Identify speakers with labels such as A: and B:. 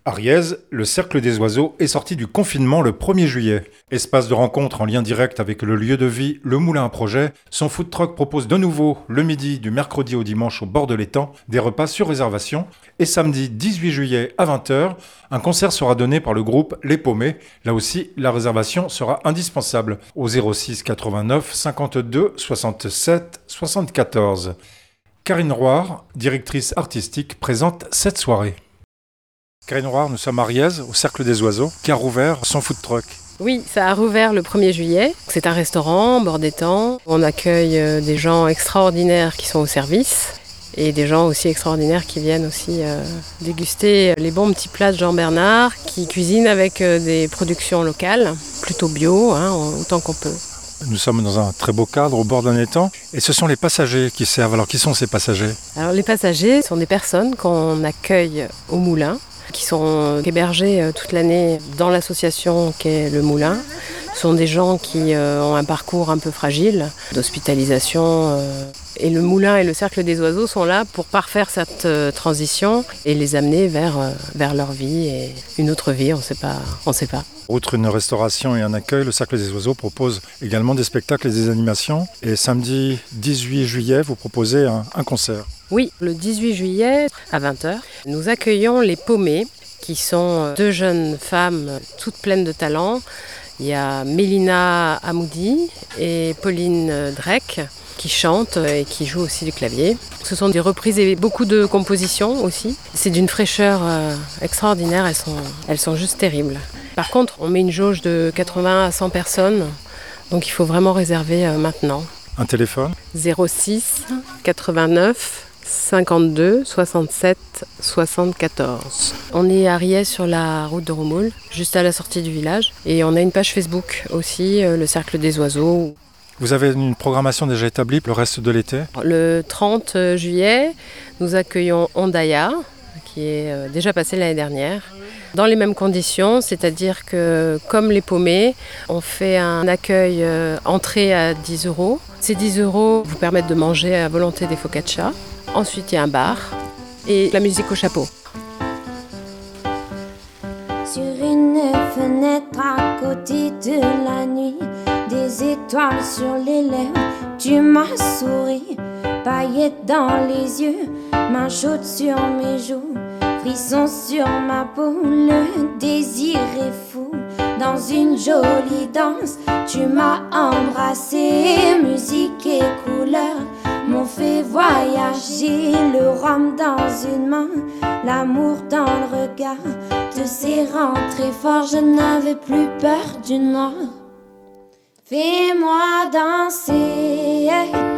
A: À Riez, le Cercle des Oiseaux est sorti du confinement le 1er juillet. Espace de rencontre en lien direct avec le lieu de vie, le Moulin à Projet, son food truck propose de nouveau, le midi du mercredi au dimanche au bord de l'étang, des repas sur réservation. Et samedi 18 juillet à 20h, un concert sera donné par le groupe Les Paumés. Là aussi, la réservation sera indispensable au 06 89 52 67 74. Karine Roire, directrice artistique, présente cette soirée. Karine Roire, nous sommes à Riez, au Cercle des Oiseaux, qui a rouvert son food truck.
B: Oui, ça a rouvert le 1er juillet. C'est un restaurant, bord d'étang. On accueille des gens extraordinaires qui sont au service et des gens aussi extraordinaires qui viennent aussi déguster les bons petits plats de Jean Bernard, qui cuisinent avec des productions locales, plutôt bio, autant qu'on peut.
A: Nous sommes dans un très beau cadre au bord d'un étang et ce sont les passagers qui servent. Alors qui sont ces passagers ?
B: Alors les passagers sont des personnes qu'on accueille au moulin, qui sont hébergés toute l'année dans l'association qu'est le Moulin. Ce sont des gens qui ont un parcours un peu fragile d'hospitalisation. Et le Moulin et le Cercle des Oiseaux sont là pour parfaire cette transition et les amener vers leur vie et une autre vie, on ne sait pas.
A: Outre une restauration et un accueil, le Cercle des Oiseaux propose également des spectacles et des animations. Et samedi 18 juillet, vous proposez un concert.
B: Oui, le 18 juillet à 20h, nous accueillons les Paumés, qui sont deux jeunes femmes toutes pleines de talent. Il y a Mélina Hamoudi et Pauline Drec qui chantent et qui jouent aussi du clavier. Ce sont des reprises et beaucoup de compositions aussi. C'est d'une fraîcheur extraordinaire, elles sont juste terribles. Par contre, on met une jauge de 80 à 100 personnes, donc il faut vraiment réserver maintenant.
A: Un téléphone ?
B: 06 89 52 67 74. On est à Riez sur la route de Romoul, juste à la sortie du village. Et on a une page Facebook aussi, le Cercle des Oiseaux.
A: Vous avez une programmation déjà établie pour le reste de l'été ?
B: Le 30 juillet, nous accueillons Ondaya, qui est déjà passé l'année dernière. Dans les mêmes conditions, c'est-à-dire que comme les Paumés, on fait un accueil entrée à 10 €. Ces 10 € vous permettent de manger à volonté des focaccias. Ensuite, il y a un bar et la musique au chapeau.
C: Sur une fenêtre à côté de la nuit, des étoiles sur les lèvres, tu m'as souri. Paillettes dans les yeux, main chaude sur mes joues, frissons sur ma peau, le désir est fou. Dans une jolie danse, tu m'as embrassé. Musique et couleurs m'ont fait voyager. Le rhum dans une main, l'amour dans le regard, te serrant très fort, je n'avais plus peur du noir. Fais-moi danser.